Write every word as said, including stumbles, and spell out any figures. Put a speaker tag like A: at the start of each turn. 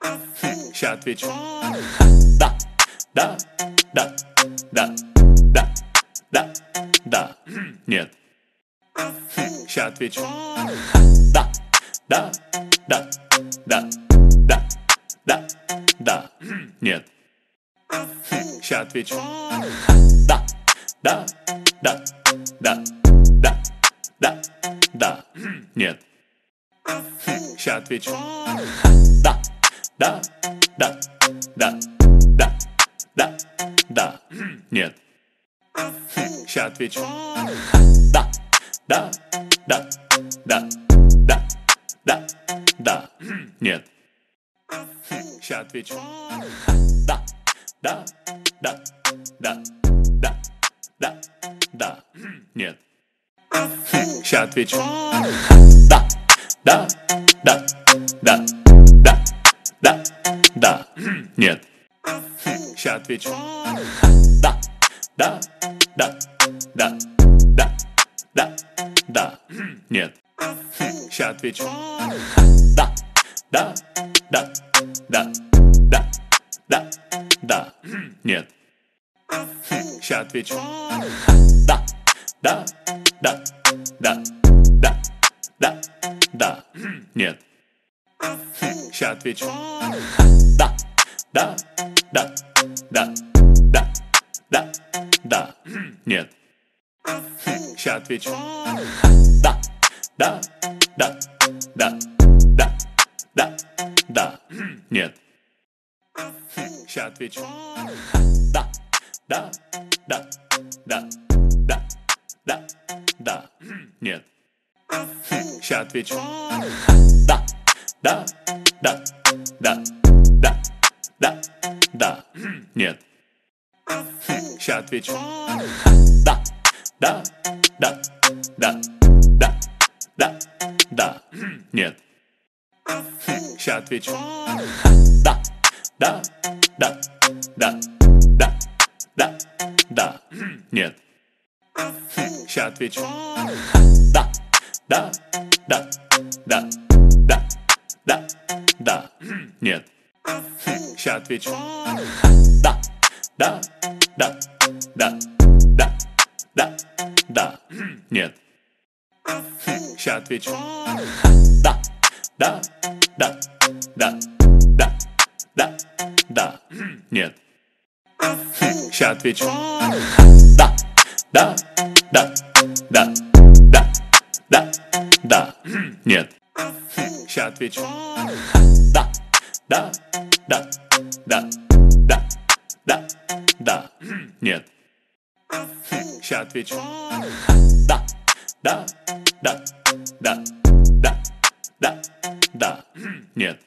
A: Ща отвечу. Да, да, да, да, да, да, да, нет. Ща отвечу. Да, да, да, да, да, да, да, нет. Ща отвечу. Да, да, да, да, да, да, да, нет. Ща отвечу. Да, да, да, да, да, да, да, нет. Ща отвечу. Да, да, да, да, да, да, да, нет. Ща отвечу. Да, да, да, да, да, да, да, нет. Ща отвечу. Да, да, да, да, да, да, да, нет. Ща отвечу. Да, да, да, да, да, да, да, нет. Ща отвечу. Да, да, да, да, да, да, да, нет. Ща отвечу. Да, да, да, да, да, да, да, нет. Ща отвечу. Да, да, да, да, да, да, да, нет. Ща отвечу. Да, да, да, да, да, да, да, нет. Ща отвечу. Да, да, да, да, да, да, да, нет. Ща отвечу. Да, да, да, да, да, да, да, нет. Ща отвечу. Да, да, да, да, да, да, да, нет. Ща отвечу. Да, да, да, да, да, да, да, нет. Ща отвечу. Да, да, да, да, да, да, да, нет. Ща отвечу. Да, да, да, да, да, да, да, нет. Ща отвечу. Да, да, да, да, да, да, да, нет. Ща отвечу. Да, да, да, да, да, да, да, нет. Ща отвечу. Да, да, да, да, да, да, да, нет. Ща отвечу. Да, да, да, да, да, да, да, нет.